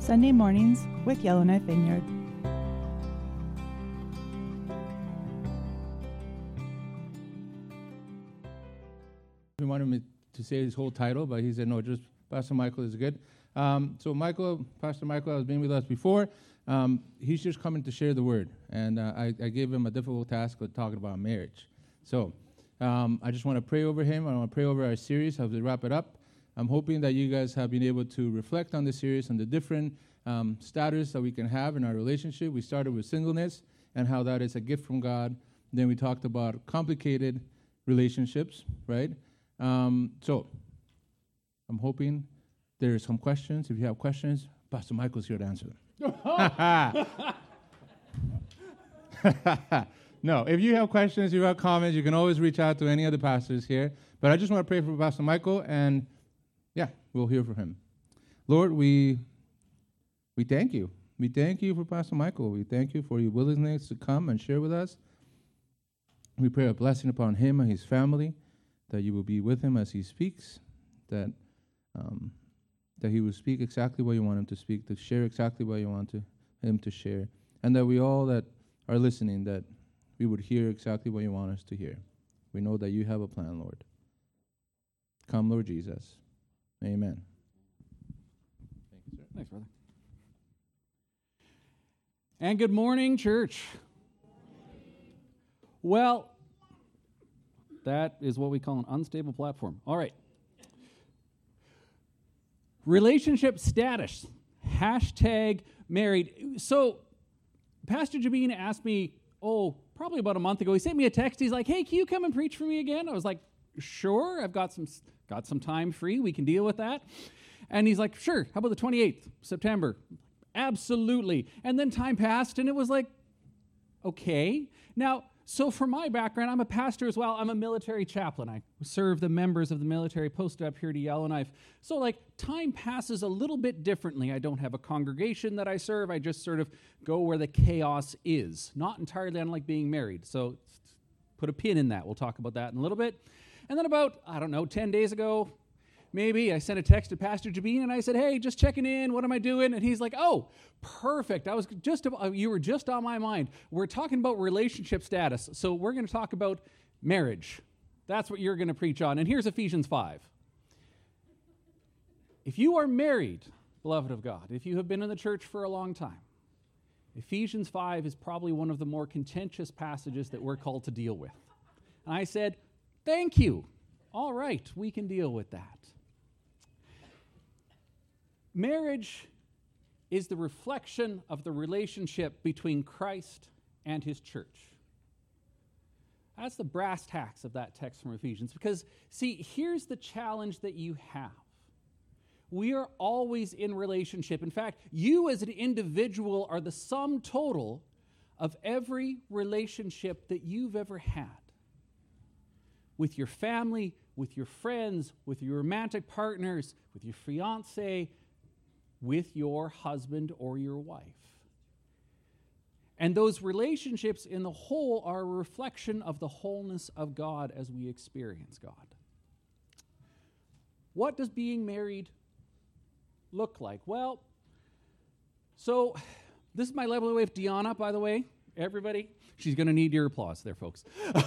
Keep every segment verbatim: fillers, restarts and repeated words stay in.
Sunday mornings with Yellowknife Vineyard. He wanted me to say his whole title, but he said, no, just Pastor Michael is good. Um, so Michael, Pastor Michael has been with us before. Um, he's just coming to share the word. And uh, I, I gave him a difficult task of talking about marriage. So um, I just want to pray over him. I want to pray over our series as we wrap it up. I'm hoping that you guys have been able to reflect on this series and the different um, status that we can have in our relationship. We started with singleness and how that is a gift from God. Then we talked about complicated relationships, right? Um, so I'm hoping there are some questions. If you have questions, Pastor Michael's here to answer them. No, if you have questions, if you have comments, you can always reach out to any of the pastors here. But I just want to pray for Pastor Michael, and yeah, we'll hear from him. Lord, we we thank you. We thank you for Pastor Michael. We thank you for your willingness to come and share with us. We pray a blessing upon him and his family, that you will be with him as he speaks, that um, that he will speak exactly what you want him to speak, to share exactly what you want to, him to share, and that we all that are listening, that we would hear exactly what you want us to hear. We know that you have a plan, Lord. Come, Lord Jesus. Amen. Thank you, sir. Thanks, brother. And good morning, church. Well, that is what we call an unstable platform. All right. Relationship status. Hashtag married. So, Pastor Jabin asked me, oh, probably about a month ago, he sent me a text. He's like, hey, can you come and preach for me again? I was like, sure, I've got some got some time free. We can deal with that. And he's like, sure, how about the twenty-eighth of September? Absolutely. And then time passed, and it was like, okay. Now, so for my background, I'm a pastor as well. I'm a military chaplain. I serve the members of the military posted up here to Yellowknife. So, like, time passes a little bit differently. I don't have a congregation that I serve. I just sort of go where the chaos is. Not entirely unlike being married. So, put a pin in that. We'll talk about that in a little bit. And then about, I don't know, ten days ago, maybe, I sent a text to Pastor Jabin, and I said, hey, just checking in. What am I doing? And he's like, oh, perfect. I was just, you were just on my mind. We're talking about relationship status. So we're going to talk about marriage. That's what you're going to preach on. And here's Ephesians five. If you are married, beloved of God, if you have been in the church for a long time, Ephesians five is probably one of the more contentious passages that we're called to deal with. And I said, thank you. All right, we can deal with that. Marriage is the reflection of the relationship between Christ and his church. That's the brass tacks of that text from Ephesians. Because, see, here's the challenge that you have. We are always in relationship. In fact, you as an individual are the sum total of every relationship that you've ever had. With your family, with your friends, with your romantic partners, with your fiancé, with your husband or your wife. And those relationships in the whole are a reflection of the wholeness of God as we experience God. What does being married look like? Well, so this is my lovely wife, Deanna, by the way. Everybody, she's going to need your applause there, folks.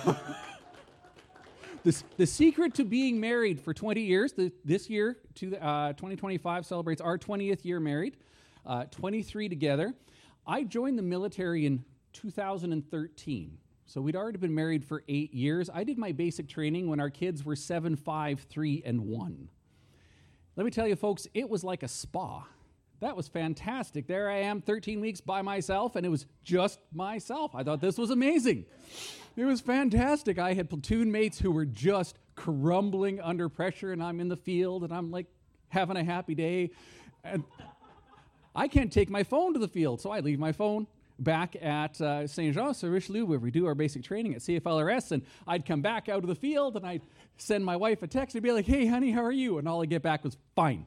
The, the secret to being married for twenty years, the, this year, to, uh, twenty twenty-five celebrates our twentieth year married, uh, twenty-three together. I joined the military in two thousand thirteen, so we'd already been married for eight years. I did my basic training when our kids were seven, five, three, and one. Let me tell you, folks, it was like a spa. That was fantastic. There I am, thirteen weeks by myself, and it was just myself. I thought this was amazing. It was fantastic. I had platoon mates who were just crumbling under pressure, and I'm in the field, and I'm like having a happy day. And I can't take my phone to the field, so I leave my phone back at uh, Saint Jean sur Richelieu, where we do our basic training at C F L R S, and I'd come back out of the field, and I'd send my wife a text and be like, hey, honey, how are you? And all I'd get back was, fine.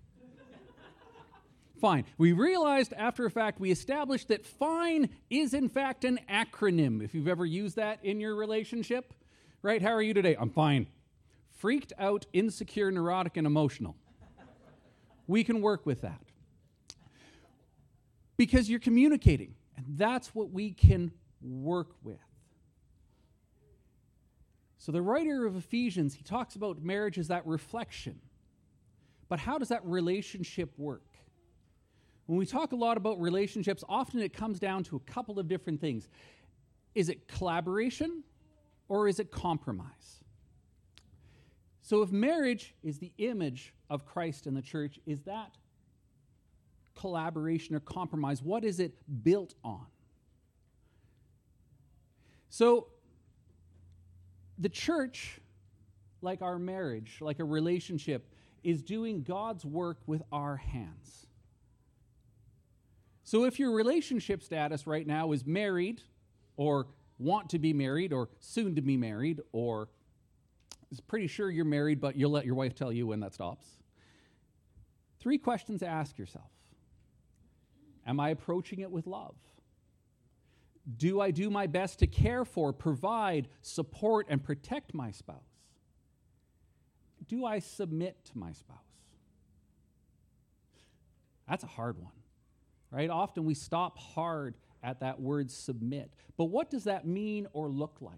Fine. We realized after a fact, we established that fine is in fact an acronym. If you've ever used that in your relationship, right? How are you today? I'm fine. Freaked out, insecure, neurotic, and emotional. We can work with that. because you're communicating. And that's what we can work with. So the writer of Ephesians, he talks about marriage as that reflection. But how does that relationship work? When we talk a lot about relationships, often it comes down to a couple of different things. Is it collaboration or is it compromise? So if marriage is the image of Christ in the church, is that collaboration or compromise? What is it built on? So the church, like our marriage, like a relationship, is doing God's work with our hands. So if your relationship status right now is married, or want to be married, or soon to be married, or is pretty sure you're married, but you'll let your wife tell you when that stops. Three questions to ask yourself. Am I approaching it with love? Do I do my best to care for, provide, support, and protect my spouse? Do I submit to my spouse? That's a hard one, right? Often we stop hard at that word submit. But what does that mean or look like?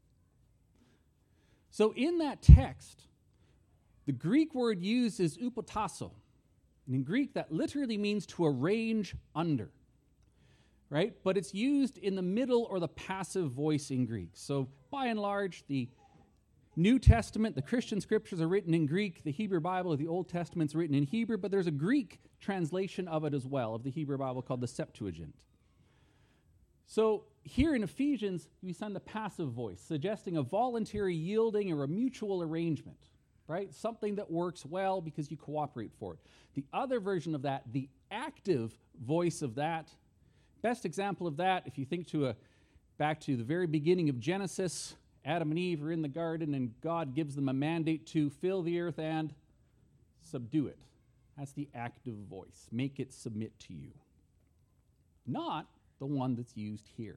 So in that text, the Greek word used is upotasso. And in Greek, that literally means to arrange under, right? But it's used in the middle or the passive voice in Greek. So by and large, the New Testament, the Christian scriptures are written in Greek. The Hebrew Bible or the Old Testament's written in Hebrew, but there's a Greek translation of it as well, of the Hebrew Bible called the Septuagint. So here in Ephesians, we send the passive voice, suggesting a voluntary yielding or a mutual arrangement, right? Something that works well because you cooperate for it. The other version of that, the active voice of that, best example of that, if you think to a back to the very beginning of Genesis, Adam and Eve are in the garden, and God gives them a mandate to fill the earth and subdue it. That's the active voice. Make it submit to you. Not the one that's used here.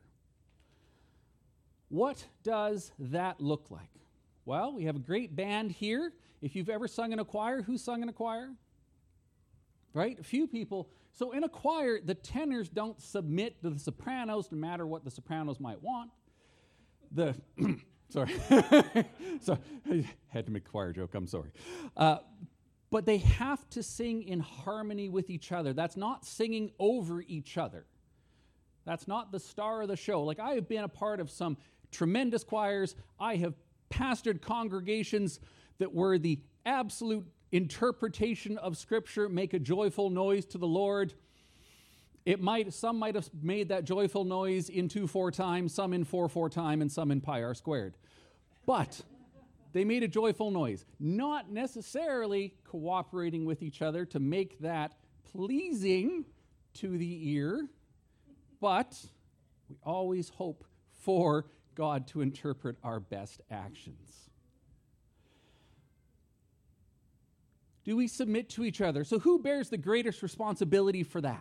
What does that look like? Well, we have a great band here. If you've ever sung in a choir, who's sung in a choir? Right? A few people. So in a choir, the tenors don't submit to the sopranos, no matter what the sopranos might want. The... Sorry. so I had to make a choir joke. I'm sorry. Uh, but they have to sing in harmony with each other. That's not singing over each other. That's not the star of the show. Like, I have been a part of some tremendous choirs. I have pastored congregations that were the absolute interpretation of Scripture, make a joyful noise to the Lord. It might, some might have made that joyful noise in two four time, some in four four time, and some in pi r squared. But they made a joyful noise, not necessarily cooperating with each other to make that pleasing to the ear, but we always hope for God to interpret our best actions. Do we submit to each other? So who bears the greatest responsibility for that?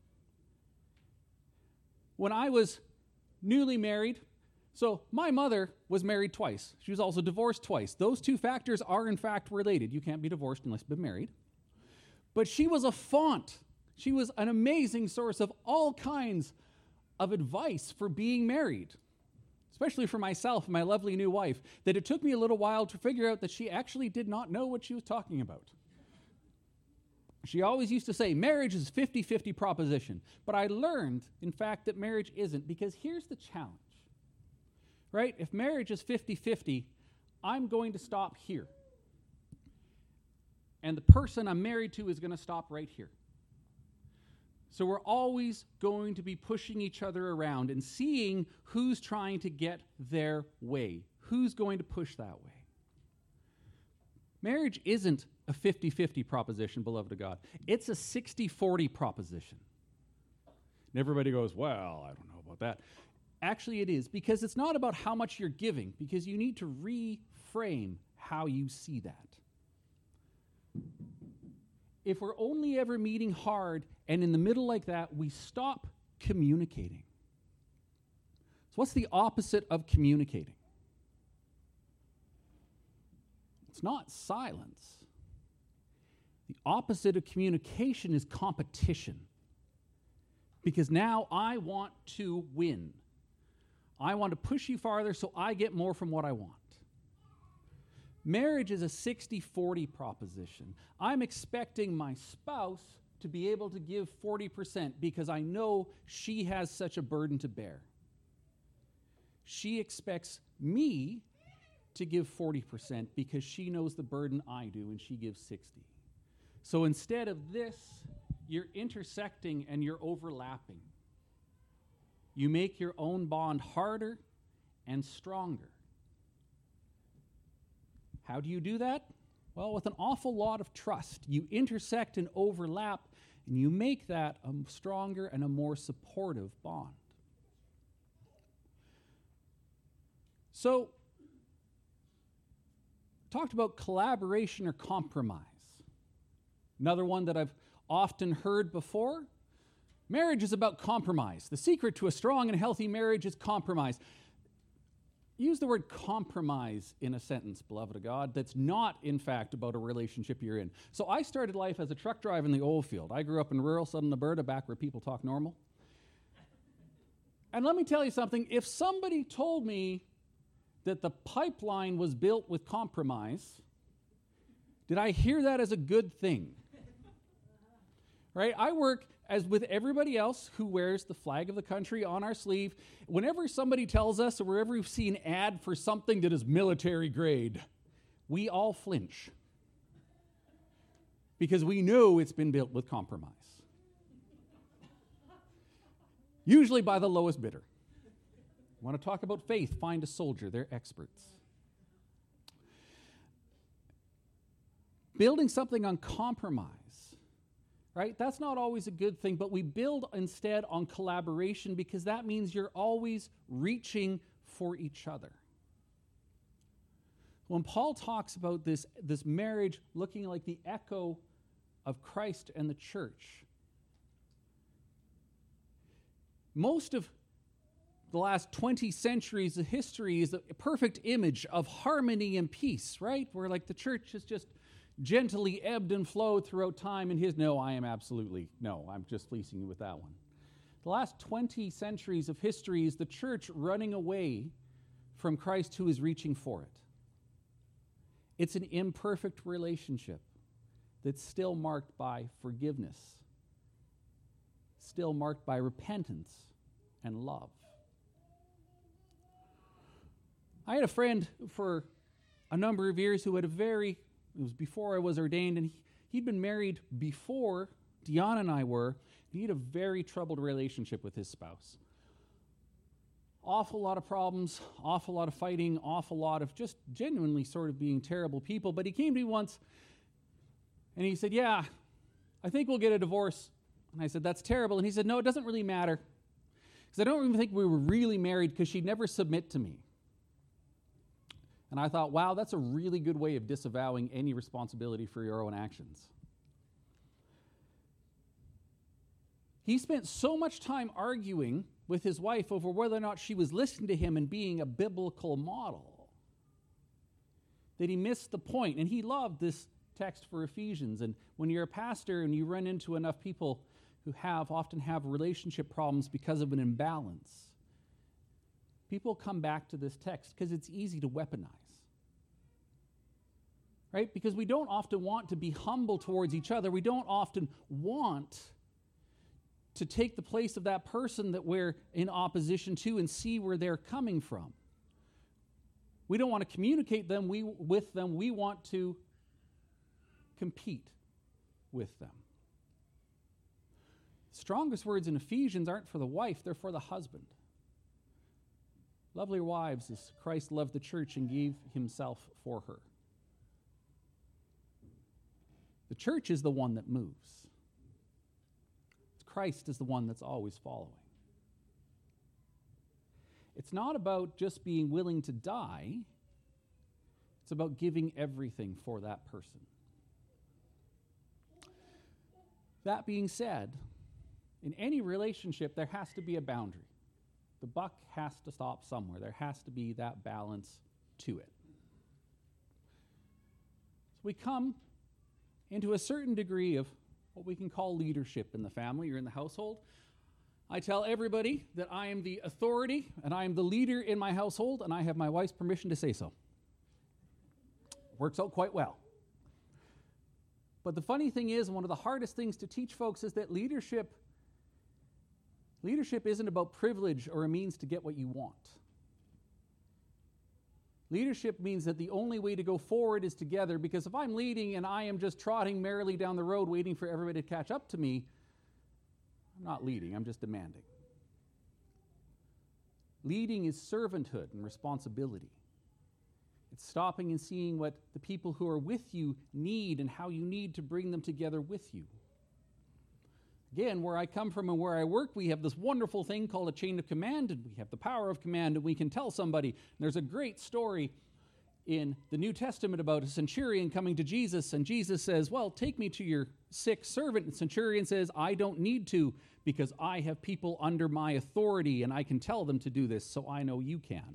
When I was newly married, so my mother was married twice. She was also divorced twice. Those two factors are in fact related. You can't be divorced unless you've been married. But she was a font. She was an amazing source of all kinds of advice for being married, especially for myself and my lovely new wife, that it took me a little while to figure out that she actually did not know what she was talking about. She always used to say, marriage is a fifty-fifty proposition. But I learned, in fact, that marriage isn't, because here's the challenge, right? If marriage is fifty-fifty, I'm going to stop here. And the person I'm married to is going to stop right here. So we're always going to be pushing each other around and seeing who's trying to get their way, who's going to push that way. Marriage isn't a fifty-fifty proposition, beloved of God. It's a sixty forty proposition. And everybody goes, well, I don't know about that. Actually, it is, because it's not about how much you're giving, because you need to reframe how you see that. If we're only ever meeting hard, and in the middle like that, we stop communicating. So what's the opposite of communicating? It's not silence. The opposite of communication is competition. because now I want to win. I want to push you farther so I get more from what I want. Marriage is a sixty forty proposition. I'm expecting my spouse to be able to give forty percent because I know she has such a burden to bear. She expects me to give forty percent because she knows the burden I do and she gives sixty. So instead of this, you're intersecting and you're overlapping. You make your own bond harder and stronger. How do you do that? Well, with an awful lot of trust. You intersect and overlap, and you make that a stronger and a more supportive bond. So, talked about collaboration or compromise. Another one that I've often heard before. Marriage is about compromise. The secret to a strong and healthy marriage is compromise. Use the word compromise in a sentence, beloved of God, that's not, in fact, about a relationship you're in. So I started life as a truck driver in the oil field. I grew up in rural southern Alberta, back where people talk normal. And let me tell you something. If somebody told me that the pipeline was built with compromise, did I hear that as a good thing? Right? I work as with everybody else who wears the flag of the country on our sleeve. Whenever somebody tells us or wherever we see an ad for something that is military grade, we all flinch because we know it's been built with compromise. Usually by the lowest bidder. Want to talk about faith? Find a soldier. They're experts. Building something on compromise, right? That's not always a good thing, but we build instead on collaboration because that means you're always reaching for each other. When Paul talks about this, this marriage looking like the echo of Christ and the church, most of the last twenty centuries of history is a perfect image of harmony and peace, right? Where like the church is just gently ebbed and flowed throughout time, and his, no, I am absolutely, no, I'm just fleecing you with that one. The last twenty centuries of history is the church running away from Christ who is reaching for it. It's an imperfect relationship that's still marked by forgiveness, still marked by repentance and love. I had a friend for a number of years who had a very It was before I was ordained, and he, he'd been married before Dion and I were. He had a very troubled relationship with his spouse. Awful lot of problems, awful lot of fighting, awful lot of just genuinely sort of being terrible people. But he came to me once, and he said, yeah, I think we'll get a divorce. And I said, that's terrible. And he said, no, it doesn't really matter. Because I don't even think we were really married because she'd never submit to me. And I thought, wow, that's a really good way of disavowing any responsibility for your own actions. He spent so much time arguing with his wife over whether or not she was listening to him and being a biblical model that he missed the point. And he loved this text for Ephesians. And when you're a pastor and you run into enough people who have often have relationship problems because of an imbalance, people come back to this text because it's easy to weaponize. Right? Because we don't often want to be humble towards each other. We don't often want to take the place of that person that we're in opposition to and see where they're coming from. We don't want to communicate them we, with them. We want to compete with them. Strongest words in Ephesians aren't for the wife, they're for the husband. Love your wives as Christ loved the church and gave himself for her. The church is the one that moves. Christ is the one that's always following. It's not about just being willing to die. It's about giving everything for that person. That being said, in any relationship, there has to be a boundary. The buck has to stop somewhere. There has to be that balance to it. So we come into a certain degree of what we can call leadership in the family or in the household. I tell everybody that I am the authority and I am the leader in my household, and I have my wife's permission to say so. Works out quite well. But the funny thing is, one of the hardest things to teach folks is that leadership, leadership isn't about privilege or a means to get what you want. Leadership means that the only way to go forward is together, because if I'm leading and I am just trotting merrily down the road waiting for everybody to catch up to me, I'm not leading, I'm just demanding. Leading is servanthood and responsibility. It's stopping and seeing what the people who are with you need and how you need to bring them together with you. Again, where I come from and where I work, we have this wonderful thing called a chain of command, and we have the power of command, and we can tell somebody. And there's a great story in the New Testament about a centurion coming to Jesus, and Jesus says, well, take me to your sick servant. And the centurion says, I don't need to, because I have people under my authority, and I can tell them to do this, so I know you can.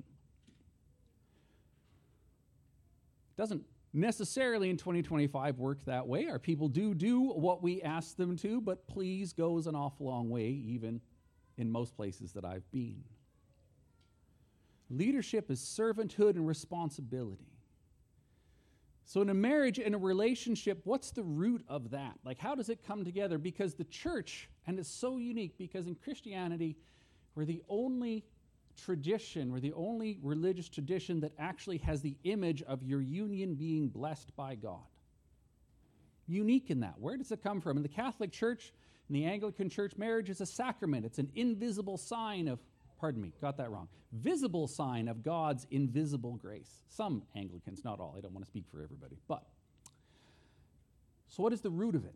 It doesn't necessarily in twenty twenty-five work that way. Our people do do what we ask them to, but please goes an awful long way, even in most places that I've been. Leadership is servanthood and responsibility. So in a marriage, in a relationship, what's the root of that? Like, how does it come together? Because the church, and it's so unique, because in Christianity, we're the only tradition, we're the only religious tradition that actually has the image of your union being blessed by God. Unique in that. Where does it come from? In the Catholic Church, in the Anglican Church, marriage is a sacrament. It's an invisible sign of, pardon me, got that wrong, visible sign of God's invisible grace. Some Anglicans, not all. I don't want to speak for everybody. But, so what is the root of it?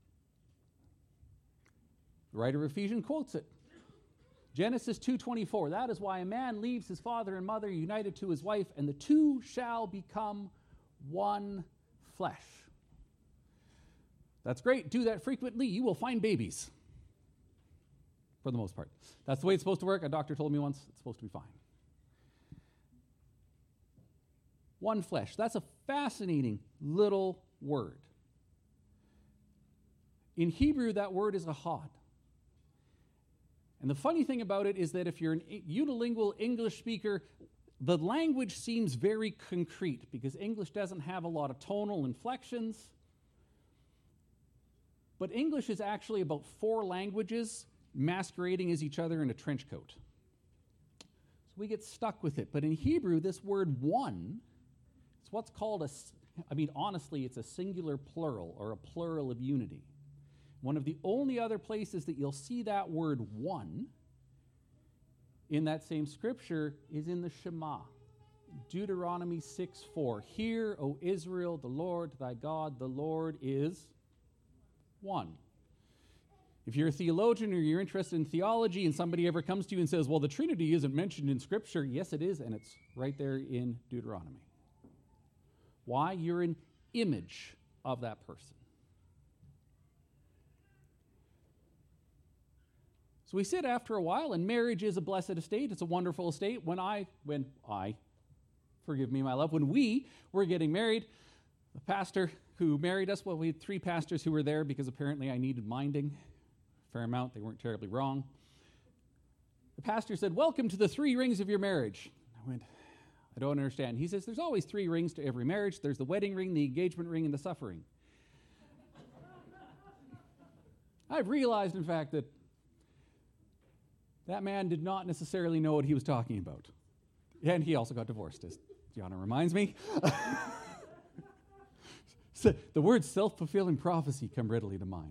The writer of Ephesians quotes it. Genesis two twenty-four, that is why a man leaves his father and mother, united to his wife, and the two shall become one flesh. That's great. Do that frequently. You will find babies. For the most part. That's the way it's supposed to work. A doctor told me once it's supposed to be fine. One flesh. That's a fascinating little word. In Hebrew, that word is ahad. And the funny thing about it is that if you're an unilingual English speaker, the language seems very concrete because English doesn't have a lot of tonal inflections. But English is actually about four languages masquerading as each other in a trench coat. So we get stuck with it. But in Hebrew, this word one, it's what's called a, I mean, honestly, it's a singular plural or a plural of unity. One of the only other places that you'll see that word one in that same scripture is in the Shema, Deuteronomy six four. Hear, O Israel, the Lord thy God, the Lord is one. If you're a theologian or you're interested in theology and somebody ever comes to you and says, well, the Trinity isn't mentioned in Scripture, yes, it is, and it's right there in Deuteronomy. Why? You're an image of that person. So we sit after a while, and marriage is a blessed estate. It's a wonderful estate. When I, when I, forgive me, my love, when we were getting married, the pastor who married us, well, we had three pastors who were there because apparently I needed minding a fair amount. They weren't terribly wrong. The pastor said, welcome to the three rings of your marriage. I went, I don't understand. He says, there's always three rings to every marriage. There's the wedding ring, the engagement ring, and the suffering. I've realized, in fact, that that man did not necessarily know what he was talking about. And he also got divorced, as Gianna reminds me. So the words self-fulfilling prophecy come readily to mind.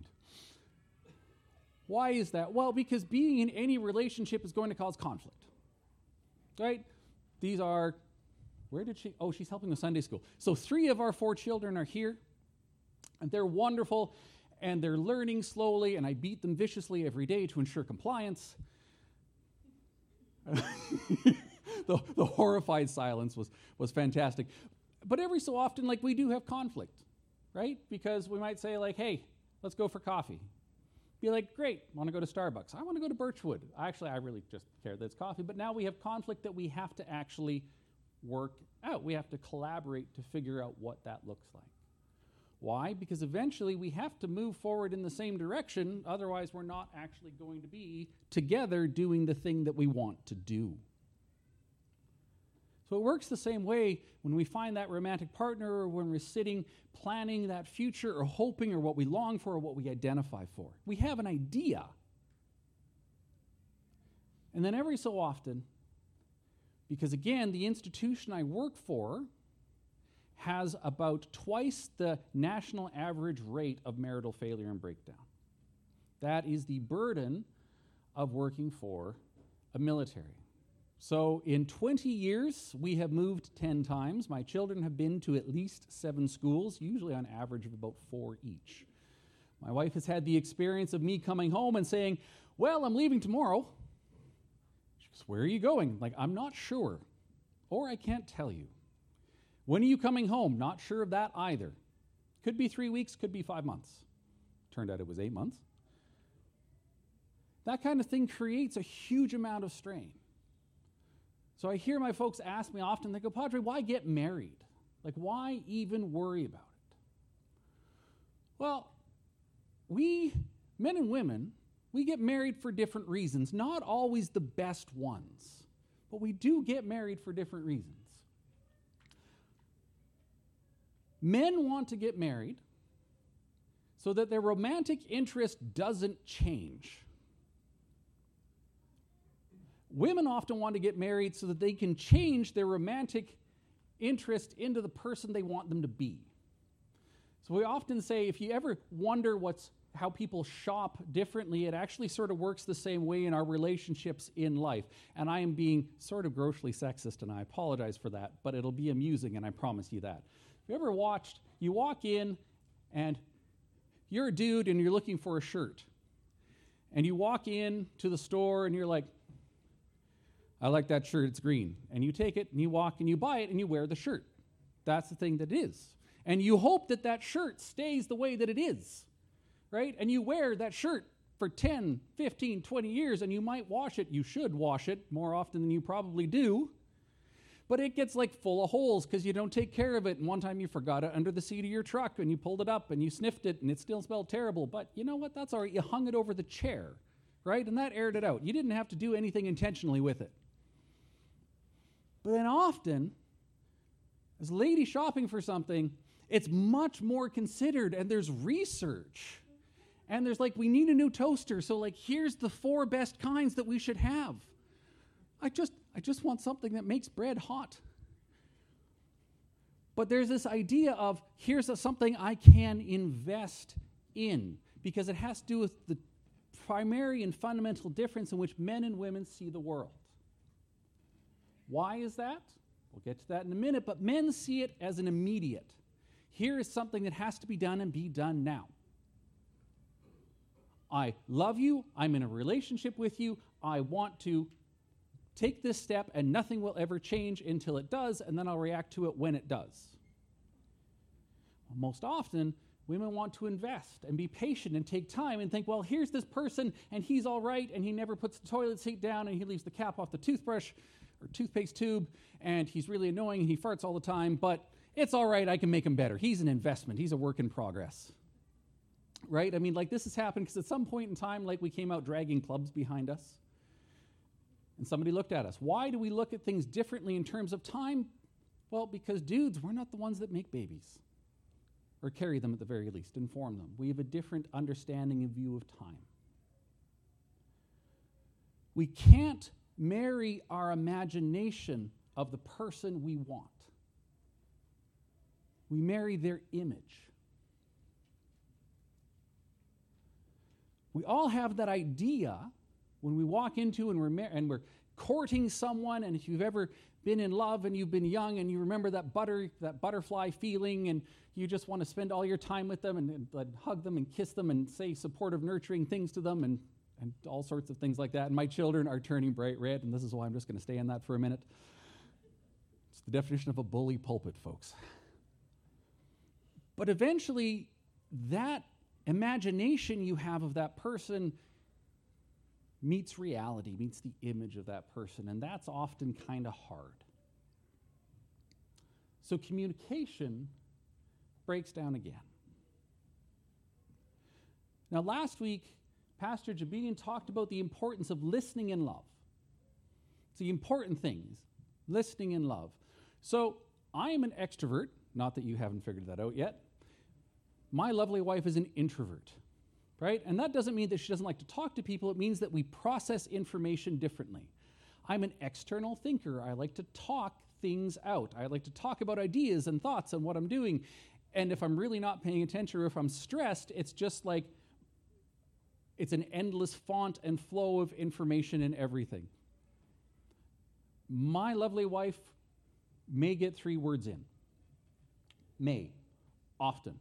Why is that? Well, because being in any relationship is going to cause conflict. Right? These are, where did she, oh, she's helping with Sunday school. So three of our four children are here, and they're wonderful, and they're learning slowly, and I beat them viciously every day to ensure compliance. the, the horrified silence was, was fantastic. But every so often, like, we do have conflict, right? Because we might say, like, hey, let's go for coffee. Be like, great, want to go to Starbucks. I want to go to Birchwood. Actually, I really just care that it's coffee. But now we have conflict that we have to actually work out. We have to collaborate to figure out what that looks like. Why? Because eventually we have to move forward in the same direction, otherwise we're not actually going to be together doing the thing that we want to do. So it works the same way when we find that romantic partner, or when we're sitting planning that future, or hoping, or what we long for, or what we identify for. We have an idea. And then every so often, because again, the institution I work for has about twice the national average rate of marital failure and breakdown. That is the burden of working for a military. So in twenty years, we have moved ten times. My children have been to at least seven schools, usually on average of about four each. My wife has had the experience of me coming home and saying, well, I'm leaving tomorrow. She goes, where are you going? Like, I'm not sure, or I can't tell you. When are you coming home? Not sure of that either. Could be three weeks, could be five months. Turned out it was eight months. That kind of thing creates a huge amount of strain. So I hear my folks ask me often, they go, Padre, why get married? Like, why even worry about it? Well, we, men and women, we get married for different reasons, not always the best ones, but we do get married for different reasons. Men want to get married so that their romantic interest doesn't change. Women often want to get married so that they can change their romantic interest into the person they want them to be. So we often say, if you ever wonder what's how people shop differently, it actually sort of works the same way in our relationships in life. And I am being sort of grossly sexist, and I apologize for that, but it'll be amusing, and I promise you that. Have you ever watched, you walk in, and you're a dude, and you're looking for a shirt. And you walk in to the store, and you're like, I like that shirt, it's green. And you take it, and you walk, and you buy it, and you wear the shirt. That's the thing that it is. And you hope that that shirt stays the way that it is, right? And you wear that shirt for ten, fifteen, twenty years, and you might wash it. You should wash it more often than you probably do. But it gets like full of holes because you don't take care of it. And one time you forgot it under the seat of your truck, and you pulled it up, and you sniffed it, and it still smelled terrible. But you know what? That's all right. You hung it over the chair, right? And that aired it out. You didn't have to do anything intentionally with it. But then often, as a lady shopping for something, it's much more considered, and there's research. And there's like, we need a new toaster, so like, here's the four best kinds that we should have. I just, I just want something that makes bread hot. But there's this idea of, here's a, something I can invest in, because it has to do with the primary and fundamental difference in which men and women see the world. Why is that? We'll get to that in a minute, but men see it as an immediate. Here is something that has to be done and be done now. I love you. I'm in a relationship with you. I want to take this step, and nothing will ever change until it does, and then I'll react to it when it does. Well, most often, women want to invest and be patient and take time and think, well, here's this person, and he's all right, and he never puts the toilet seat down, and he leaves the cap off the toothbrush or toothpaste tube, and he's really annoying, and he farts all the time, but it's all right, I can make him better. He's an investment. He's a work in progress. Right? I mean, like, this has happened because at some point in time, like, we came out dragging clubs behind us, and somebody looked at us. Why do we look at things differently in terms of time? Well, because dudes, we're not the ones that make babies, or carry them at the very least, inform them. We have a different understanding and view of time. We can't marry our imagination of the person we want. We marry their image. We all have that idea when we walk into and we're, mar- and we're courting someone, and if you've ever been in love and you've been young and you remember that butter, that butterfly feeling, and you just want to spend all your time with them and, and, and hug them and kiss them and say supportive, nurturing things to them and, and all sorts of things like that. And my children are turning bright red, and this is why I'm just going to stay in that for a minute. It's the definition of a bully pulpit, folks. But eventually, that imagination you have of that person meets reality, meets the image of that person, and that's often kind of hard. So communication breaks down again. Now, last week, Pastor Jabin talked about the importance of listening in love. It's the important things, listening in love. So I am an extrovert, not that you haven't figured that out yet. My lovely wife is an introvert, right? And that doesn't mean that she doesn't like to talk to people. It means that we process information differently. I'm an external thinker. I like to talk things out. I like to talk about ideas and thoughts and what I'm doing. And if I'm really not paying attention or if I'm stressed, it's just like it's an endless font and flow of information and everything. My lovely wife may get three words in. May. Often.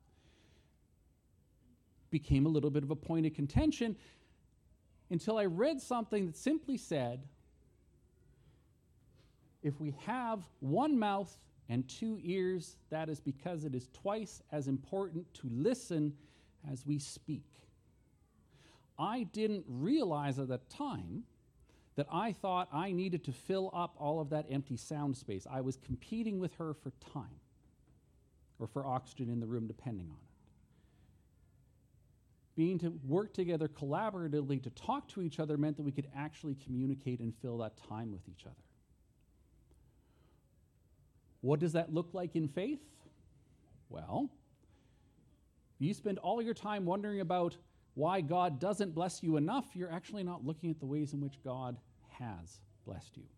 Became a little bit of a point of contention until I read something that simply said, if we have one mouth and two ears, that is because it is twice as important to listen as we speak. I didn't realize at the time that I thought I needed to fill up all of that empty sound space. I was competing with her for time or for oxygen in the room, depending on it. Being to work together collaboratively to talk to each other meant that we could actually communicate and fill that time with each other. What does that look like in faith? Well, you spend all your time wondering about why God doesn't bless you enough, you're actually not looking at the ways in which God has blessed you.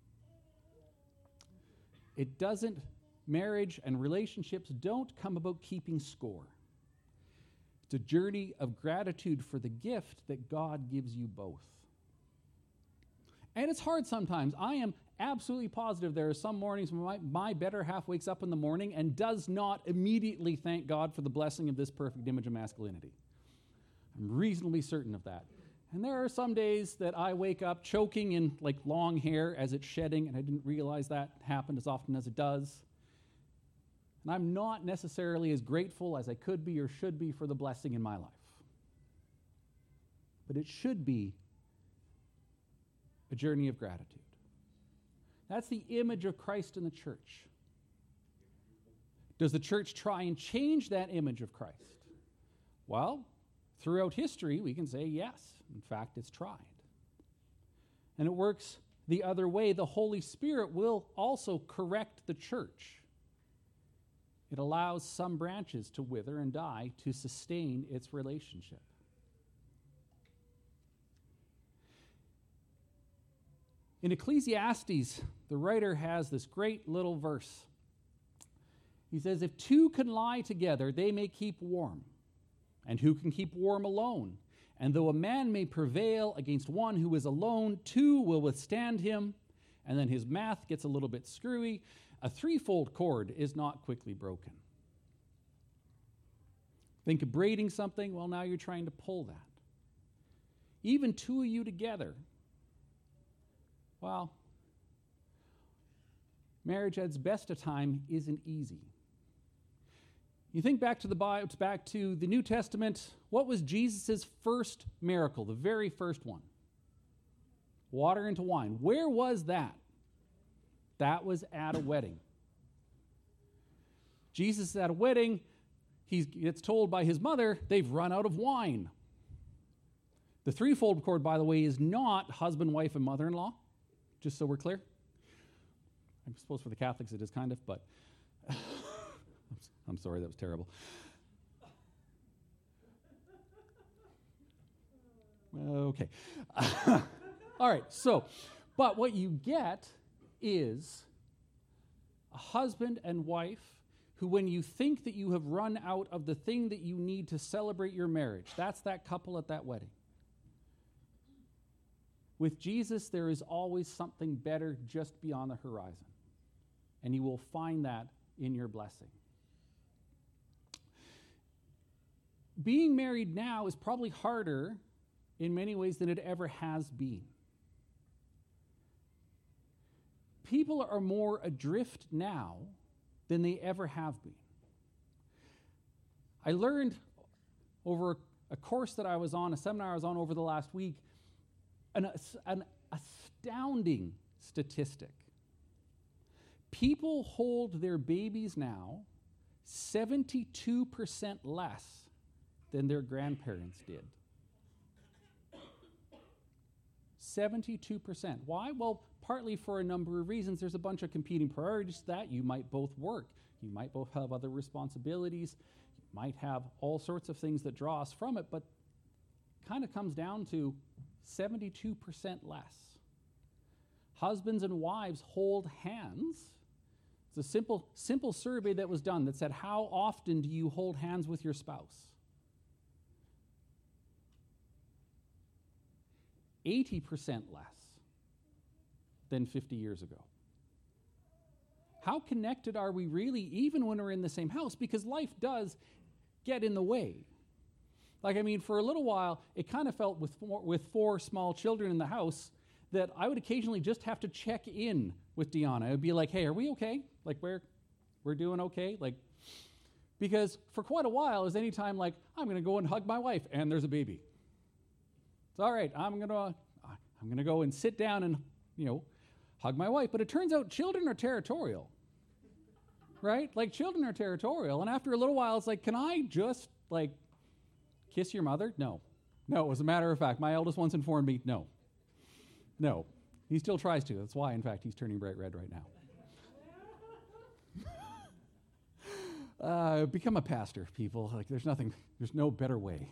It doesn't, marriage and relationships don't come about keeping score. It's a journey of gratitude for the gift that God gives you both. And it's hard sometimes. I am absolutely positive there are some mornings when my, my better half wakes up in the morning and does not immediately thank God for the blessing of this perfect image of masculinity. I'm reasonably certain of that. And there are some days that I wake up choking in like long hair as it's shedding, and I didn't realize that happened as often as it does. And I'm not necessarily as grateful as I could be or should be for the blessing in my life. But it should be a journey of gratitude. That's the image of Christ in the church. Does the church try and change that image of Christ? Well, throughout history, we can say yes. In fact, it's tried. And it works the other way. The Holy Spirit will also correct the church. It allows some branches to wither and die to sustain its relationship. In Ecclesiastes, the writer has this great little verse. He says, if two can lie together, they may keep warm. And who can keep warm alone? And though a man may prevail against one who is alone, two will withstand him. And then his math gets a little bit screwy. A threefold cord is not quickly broken. Think of braiding something. Well, now you're trying to pull that. Even two of you together. Well, marriage at its best of time isn't easy. You think back to the Bible, back to the New Testament, what was Jesus' first miracle, the very first one? Water into wine. Where was that? That was at a wedding. Jesus is at a wedding. He gets told by his mother, they've run out of wine. The threefold cord, by the way, is not husband, wife, and mother-in-law, just so we're clear. I suppose for the Catholics it is kind of, but I'm sorry, that was terrible. Okay. All right, so, but what you get is a husband and wife who, when you think that you have run out of the thing that you need to celebrate your marriage, that's that couple at that wedding. With Jesus, there is always something better just beyond the horizon. And you will find that in your blessing. Being married now is probably harder in many ways than it ever has been. People are more adrift now than they ever have been. I learned over a course that I was on, a seminar I was on over the last week, an, an astounding statistic. People hold their babies now seventy-two percent less than their grandparents did. seventy-two percent. Why? Well, partly for a number of reasons. There's a bunch of competing priorities that you might both work. You might both have other responsibilities. You might have all sorts of things that draw us from it, but kind of comes down to seventy-two percent less. Husbands and wives hold hands. It's a simple, simple survey that was done that said, how often do you hold hands with your spouse? eighty percent less than fifty years ago. How connected are we really, even when we're in the same house? Because life does get in the way. Like, I mean, for a little while, it kind of felt with four, with four small children in the house that I would occasionally just have to check in with Deanna. It would be like, hey, are we okay? Like, we're, we're doing okay? Like, because for quite a while, it was any time like, I'm going to go and hug my wife, and there's a baby. It's all right, I'm going to I'm going to go and sit down and, you know, hug my wife. But it turns out children are territorial, right? Like, children are territorial. And after a little while, it's like, can I just, like, kiss your mother? No. No, as a matter of fact, my eldest once informed me, no. No. He still tries to. That's why, in fact, he's turning bright red right now. uh, become a pastor, people. Like, there's nothing, there's no better way.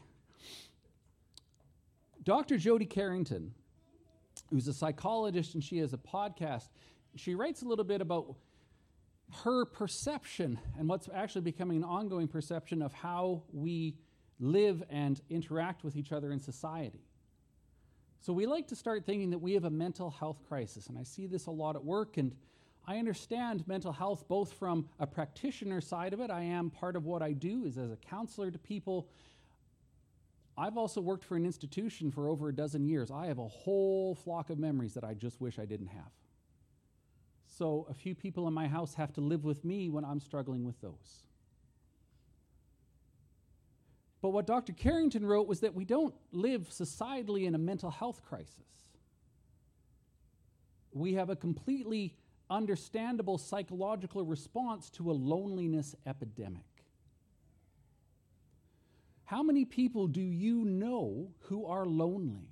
Doctor Jody Carrington, who's a psychologist, and she has a podcast, she writes a little bit about her perception and what's actually becoming an ongoing perception of how we live and interact with each other in society. So we like to start thinking that we have a mental health crisis, and I see this a lot at work, and I understand mental health both from a practitioner side of it. I am part of what I do is as a counselor to people. I've also worked for an institution for over a dozen years. I have a whole flock of memories that I just wish I didn't have. So a few people in my house have to live with me when I'm struggling with those. But what Doctor Carrington wrote was that we don't live societally in a mental health crisis. We have a completely understandable psychological response to a loneliness epidemic. How many people do you know who are lonely?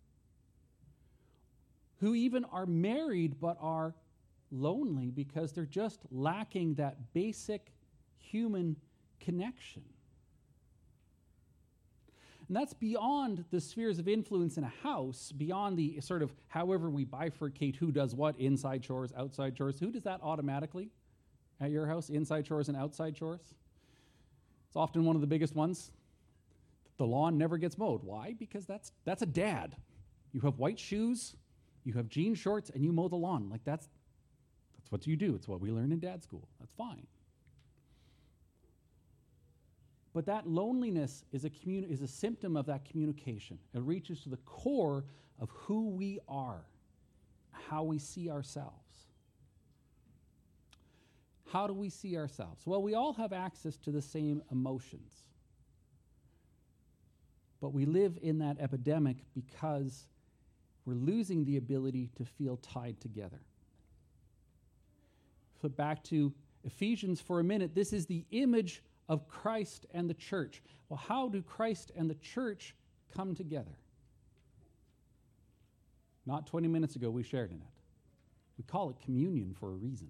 Who even are married but are lonely because they're just lacking that basic human connection. And that's beyond the spheres of influence in a house, beyond the sort of however we bifurcate who does what, inside chores, outside chores. Who does that automatically at your house, inside chores and outside chores? It's often one of the biggest ones. The lawn never gets mowed. Why? Because that's that's a dad. You have white shoes, you have jean shorts, and you mow the lawn. Like that's that's what you do. It's what we learn in dad school. That's fine. But that loneliness is a communi- is a symptom of that communication. It reaches to the core of who we are, how we see ourselves. How do we see ourselves? Well, we all have access to the same emotions. But we live in that epidemic because we're losing the ability to feel tied together. Flip back to Ephesians for a minute. This is the image of Christ and the church. Well, how do Christ and the church come together? Not twenty minutes ago, we shared in it. We call it communion for a reason.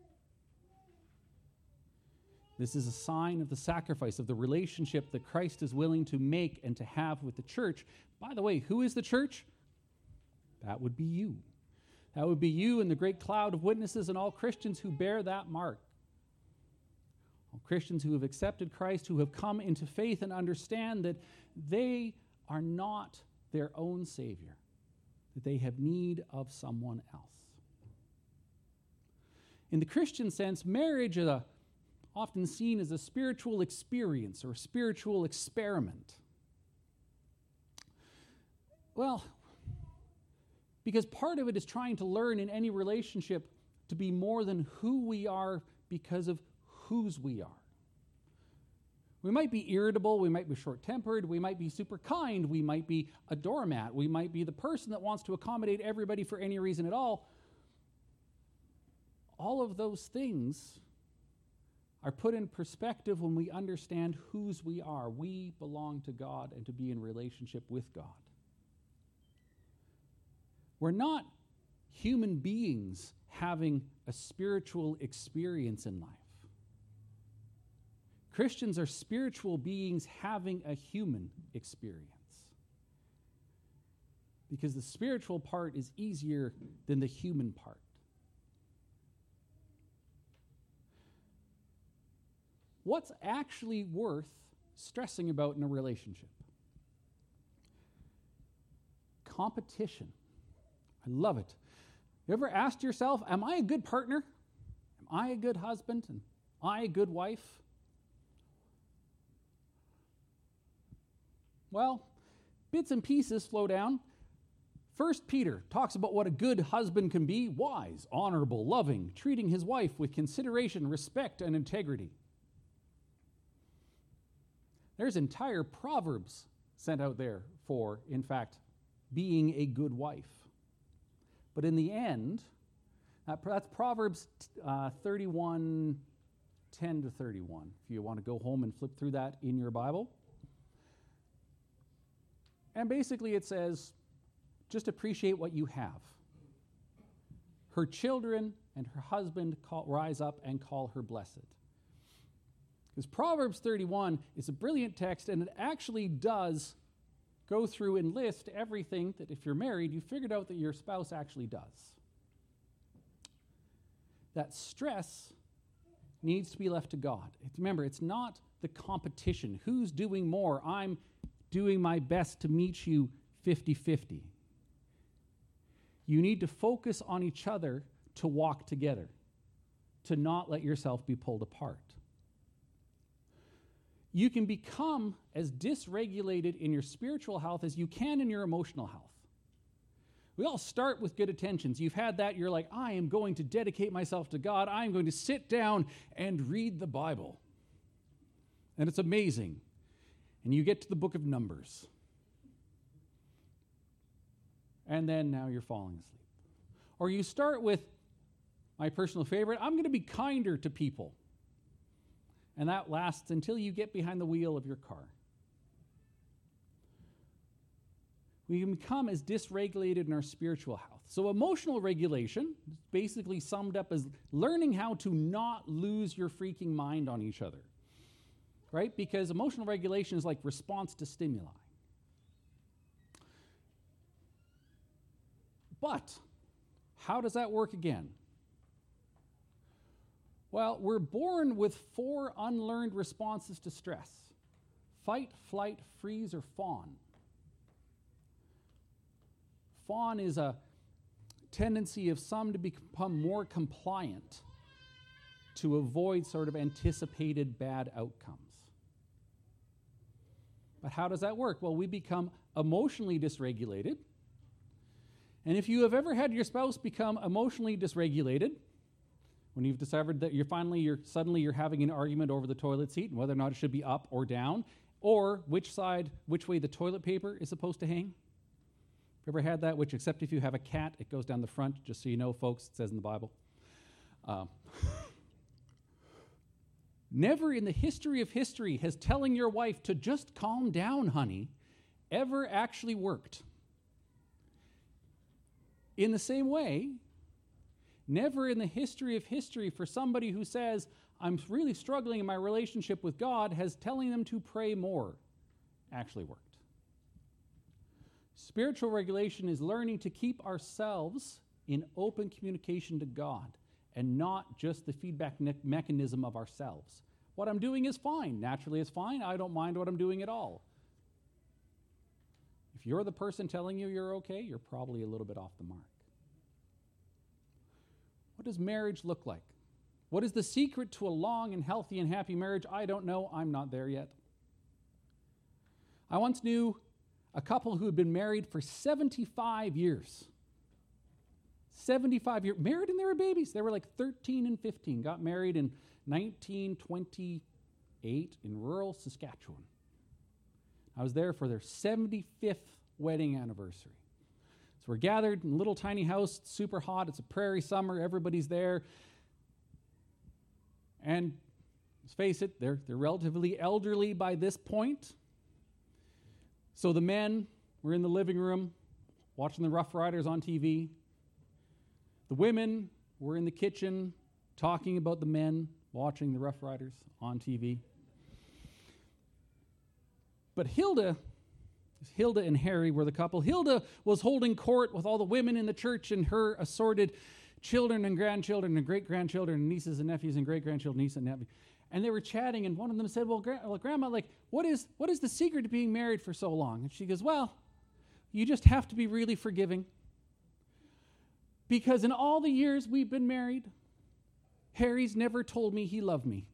This is a sign of the sacrifice, of the relationship that Christ is willing to make and to have with the church. By the way, who is the church? That would be you. That would be you and the great cloud of witnesses and all Christians who bear that mark. All Christians who have accepted Christ, who have come into faith and understand that they are not their own Savior, that they have need of someone else. In the Christian sense, marriage is a often seen as a spiritual experience or a spiritual experiment. Well, because part of it is trying to learn in any relationship to be more than who we are because of whose we are. We might be irritable, we might be short-tempered, we might be super kind, we might be a doormat, we might be the person that wants to accommodate everybody for any reason at all. All of those things are put in perspective when we understand whose we are. We belong to God and to be in relationship with God. We're not human beings having a spiritual experience in life. Christians are spiritual beings having a human experience. Because the spiritual part is easier than the human part. What's actually worth stressing about in a relationship? Competition. I love it. You ever asked yourself, am I a good partner? Am I a good husband? Am I a good wife? Well, bits and pieces flow down. First Peter talks about what a good husband can be: wise, honorable, loving, treating his wife with consideration, respect, and integrity. There's entire proverbs sent out there for, in fact, being a good wife. But in the end, that, that's Proverbs uh, thirty-one, ten to thirty-one, if you want to go home and flip through that in your Bible. And basically it says, just appreciate what you have. Her children and her husband call, rise up and call her blessed. Because Proverbs thirty-one is a brilliant text, and it actually does go through and list everything that if you're married, you figured out that your spouse actually does. That stress needs to be left to God. It's, remember, it's not the competition. Who's doing more? I'm doing my best to meet you fifty-fifty. You need to focus on each other to walk together, to not let yourself be pulled apart. You can become as dysregulated in your spiritual health as you can in your emotional health. We all start with good intentions. You've had that, you're like, I am going to dedicate myself to God. I'm going to sit down and read the Bible. And it's amazing. And you get to the book of Numbers. And then now you're falling asleep. Or you start with, my personal favorite, I'm going to be kinder to people. And that lasts until you get behind the wheel of your car. We can become as dysregulated in our spiritual health. So emotional regulation is basically summed up as learning how to not lose your freaking mind on each other. Right? Because emotional regulation is like response to stimuli. But how does that work again? Well, we're born with four unlearned responses to stress: fight, flight, freeze, or fawn. Fawn is a tendency of some to become more compliant to avoid sort of anticipated bad outcomes. But how does that work? Well, we become emotionally dysregulated. And if you have ever had your spouse become emotionally dysregulated, when you've discovered that you're finally, you're suddenly you're having an argument over the toilet seat and whether or not it should be up or down, or which side, which way the toilet paper is supposed to hang. Ever had that? Which, except if you have a cat, it goes down the front, just so you know, folks, it says in the Bible. Um, never in the history of history has telling your wife to just calm down, honey, ever actually worked. In the same way, never in the history of history for somebody who says, I'm really struggling in my relationship with God, has telling them to pray more actually worked. Spiritual regulation is learning to keep ourselves in open communication to God and not just the feedback ne- mechanism of ourselves. What I'm doing is fine. Naturally, it's fine. I don't mind what I'm doing at all. If you're the person telling you you're okay, you're probably a little bit off the mark. What does marriage look like? What is the secret to a long and healthy and happy marriage? I don't know. I'm not there yet. I once knew a couple who had been married for seventy-five years. seventy-five years. Married and they were babies. They were like thirteen and fifteen. Got married in nineteen twenty-eight in rural Saskatchewan. I was there for their seventy-fifth wedding anniversary. So we're gathered in a little tiny house, super hot. It's a prairie summer. Everybody's there. And let's face it, they're, they're relatively elderly by this point. So the men were in the living room watching the Rough Riders on T V. The women were in the kitchen talking about the men watching the Rough Riders on T V. But Hilda, Hilda and Harry were the couple. Hilda was holding court with all the women in the church and her assorted children and grandchildren and great-grandchildren and nieces and nephews and great-grandchildren, nieces and nephews. And they were chatting, and one of them said, well, gra- well Grandma, like, what is, what is the secret to being married for so long? And she goes, well, you just have to be really forgiving. Because in all the years we've been married, Harry's never told me he loved me.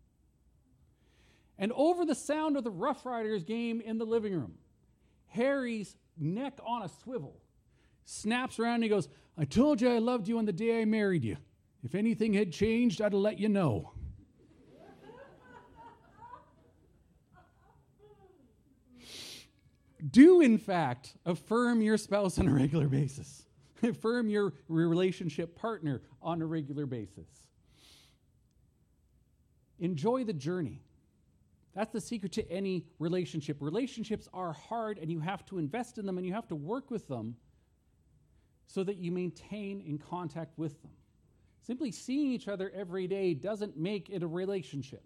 And over the sound of the Rough Riders game in the living room, Harry's neck on a swivel snaps around and he goes, I told you I loved you on the day I married you. If anything had changed, I'd have let you know. Do, in fact, affirm your spouse on a regular basis. Affirm your relationship partner on a regular basis. Enjoy the journey. That's the secret to any relationship. Relationships are hard, and you have to invest in them, and you have to work with them so that you maintain in contact with them. Simply seeing each other every day doesn't make it a relationship.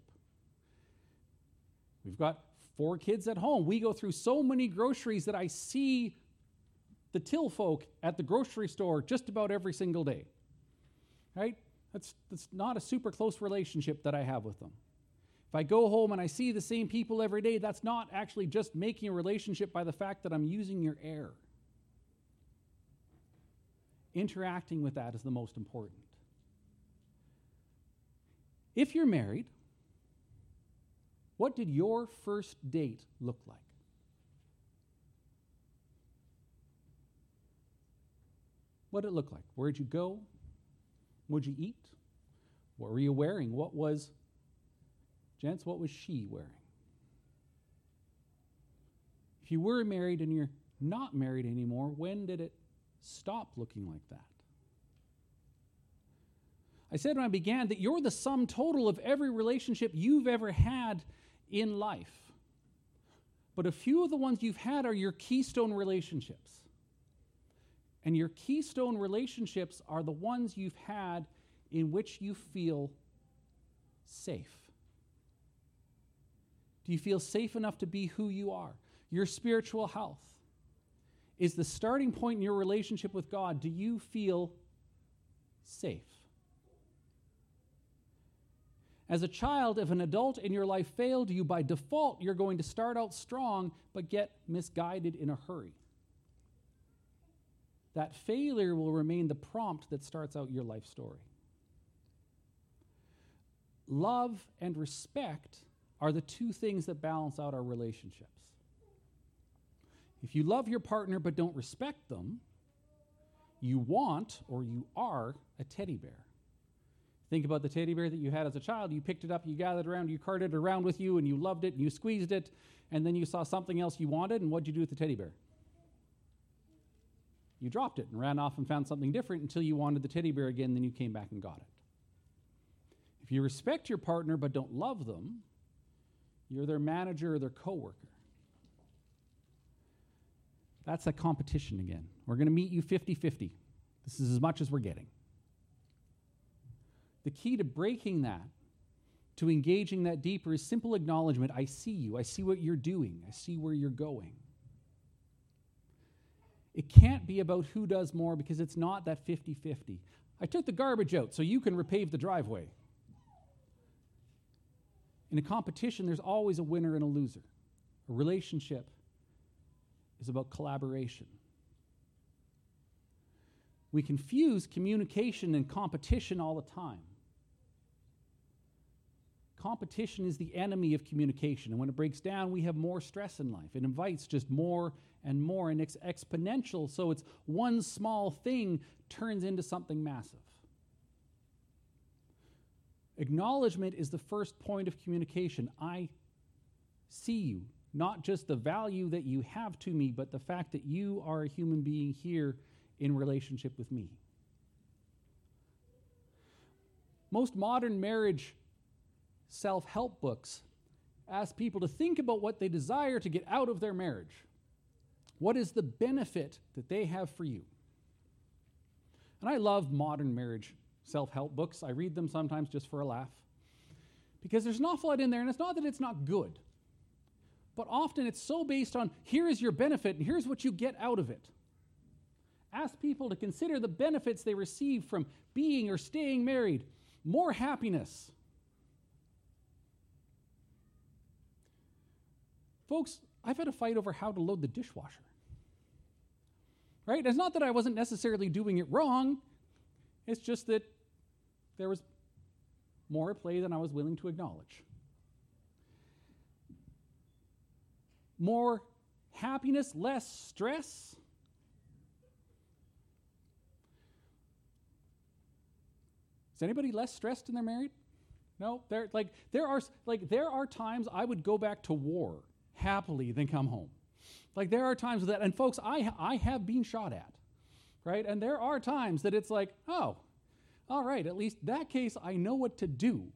We've got four kids at home. We go through so many groceries that I see the Till folk at the grocery store just about every single day. Right? That's, that's not a super close relationship that I have with them. If I go home and I see the same people every day, that's not actually just making a relationship by the fact that I'm using your air. Interacting with that is the most important. If you're married, what did your first date look like? What did it look like? Where did you go? What did you eat? What were you wearing? What was, gents, what was she wearing? If you were married and you're not married anymore, when did it stop looking like that? I said when I began that you're the sum total of every relationship you've ever had in life. But a few of the ones you've had are your keystone relationships. And your keystone relationships are the ones you've had in which you feel safe. Do you feel safe enough to be who you are? Your spiritual health is the starting point in your relationship with God. Do you feel safe? As a child, if an adult in your life failed you, by default, you're going to start out strong but get misguided in a hurry. That failure will remain the prompt that starts out your life story. Love and respect are the two things that balance out our relationships. If you love your partner but don't respect them, you want or you are a teddy bear. Think about the teddy bear that you had as a child. You picked it up, you gathered around, you carted it around with you, and you loved it, and you squeezed it, and then you saw something else you wanted, and what'd you do with the teddy bear? You dropped it and ran off and found something different until you wanted the teddy bear again, then you came back and got it. If you respect your partner but don't love them, you're their manager or their coworker. That's a competition again. We're going to meet you fifty-fifty. This is as much as we're getting. The key to breaking that, to engaging that deeper, is simple acknowledgement. I see you. I see what you're doing. I see where you're going. It can't be about who does more because it's not that fifty-fifty. I took the garbage out so you can repave the driveway. In a competition, there's always a winner and a loser. A relationship is about collaboration. We confuse communication and competition all the time. Competition is the enemy of communication, and when it breaks down, we have more stress in life. It invites just more and more, and it's exponential, so it's one small thing turns into something massive. Acknowledgement is the first point of communication. I see you, not just the value that you have to me, but the fact that you are a human being here in relationship with me. Most modern marriage self-help books ask people to think about what they desire to get out of their marriage. What is the benefit that they have for you? And I love modern marriage self-help books. I read them sometimes just for a laugh, because there's an awful lot in there, and it's not that it's not good, but often it's so based on, here is your benefit, and here's what you get out of it. Ask people to consider the benefits they receive from being or staying married. More happiness. Folks, I've had a fight over how to load the dishwasher. Right? It's not that I wasn't necessarily doing it wrong. It's just that there was more at play than I was willing to acknowledge. More happiness, less stress. Is anybody less stressed when they're married? No, there like there are like there are times I would go back to war happily than come home. Like there are times that, and folks, I I have been shot at, right? And there are times that it's like, oh, all right, at least that case I know what to do.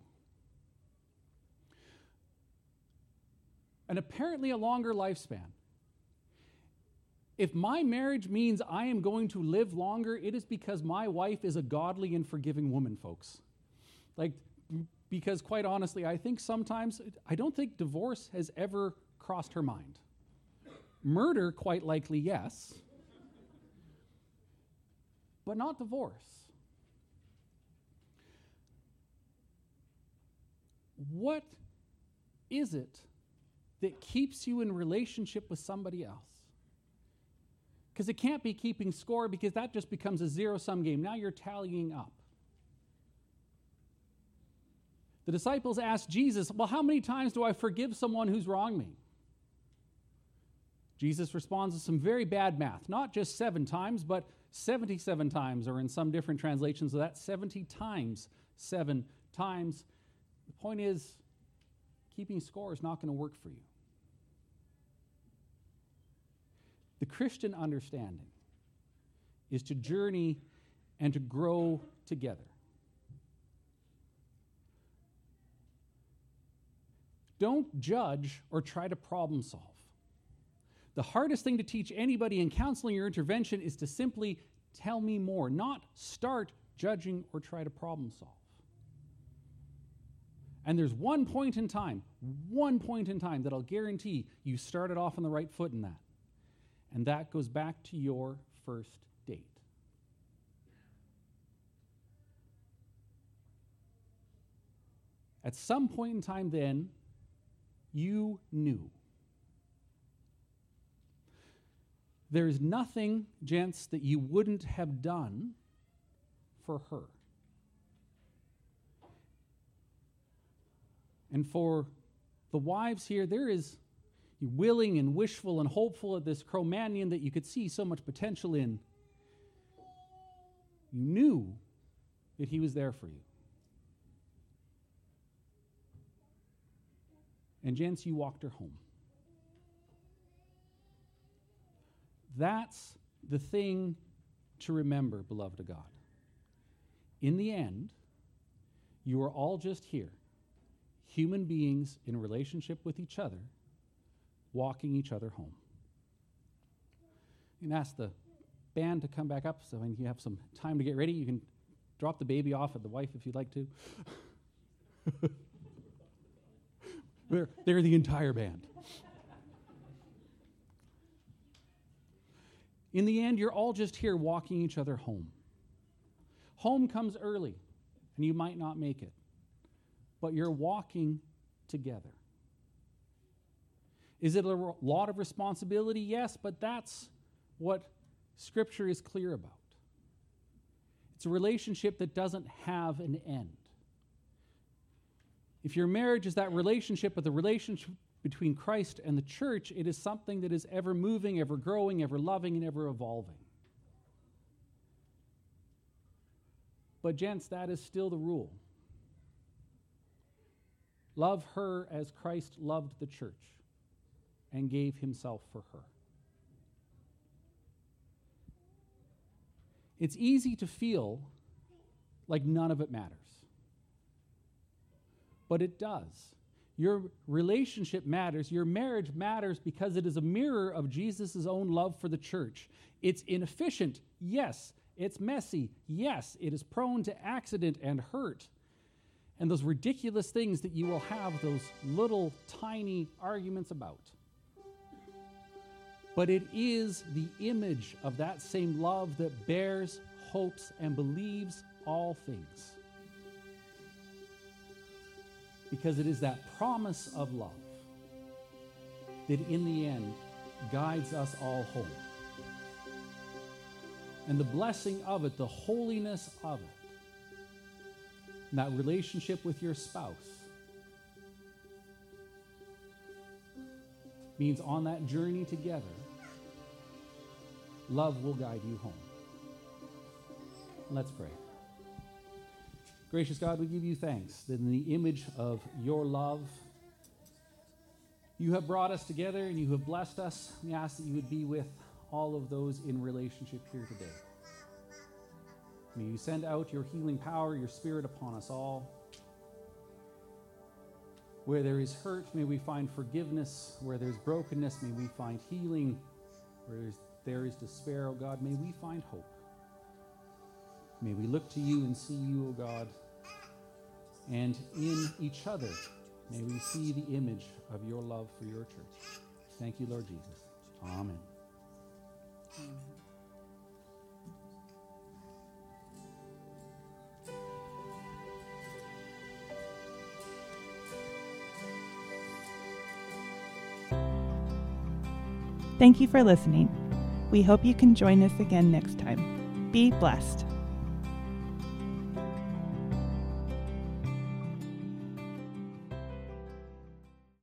And apparently a longer lifespan. If my marriage means I am going to live longer, it is because my wife is a godly and forgiving woman, folks. Like, because quite honestly, I think sometimes, I don't think divorce has ever crossed her mind. Murder, quite likely, yes. But not divorce. What is it that keeps you in relationship with somebody else? Because it can't be keeping score, because that just becomes a zero-sum game. Now you're tallying up. The disciples asked Jesus, well, how many times do I forgive someone who's wronged me? Jesus responds with some very bad math. Not just seven times, but seventy-seven times, or in some different translations of that, seventy times seven times. The point is, keeping score is not going to work for you. The Christian understanding is to journey and to grow together. Don't judge or try to problem solve. The hardest thing to teach anybody in counseling or intervention is to simply tell me more, not start judging or try to problem solve. And there's one point in time, one point in time that I'll guarantee you started off on the right foot in that. And that goes back to your first date. At some point in time then, you knew. There's nothing, gents, that you wouldn't have done for her. And for the wives here, there is willing and wishful and hopeful of this Cro-Magnon that you could see so much potential in. You knew that he was there for you. And gents, you walked her home. That's the thing to remember, beloved of God. In the end, you are all just here, human beings in relationship with each other, walking each other home. You can ask the band to come back up, so when you have some time to get ready, you can drop the baby off at the wife if you'd like to. they're, they're the entire band. In the end, you're all just here walking each other home. Home comes early, and you might not make it, but you're walking together. Is it a lot of responsibility? Yes, but that's what Scripture is clear about. It's a relationship that doesn't have an end. If your marriage is that relationship, but the relationship between Christ and the church, it is something that is ever moving, ever growing, ever loving, and ever evolving. But gents, that is still the rule. Love her as Christ loved the church and gave himself for her. It's easy to feel like none of it matters. but it does. Your relationship matters. Your marriage matters because it is a mirror of Jesus' own love for the church. It's inefficient, yes. It's messy, yes. It is prone to accident and hurt. And those ridiculous things that you will have those little tiny arguments about. But it is the image of that same love that bears, hopes, and believes all things. Because it is that promise of love that in the end guides us all home. And the blessing of it, the holiness of it, and that relationship with your spouse means on that journey together, love will guide you home. Let's pray. Gracious God, we give you thanks that in the image of your love, you have brought us together and you have blessed us. We ask that you would be with all of those in relationship here today. May you send out your healing power, your Spirit upon us all. Where there is hurt, may we find forgiveness. Where there's brokenness, may we find healing. Where there is despair, oh God, may we find hope. May we look to you and see you, O God, and in each other, may we see the image of your love for your church. Thank you, Lord Jesus. Amen. Amen. Thank you for listening. We hope you can join us again next time. Be blessed.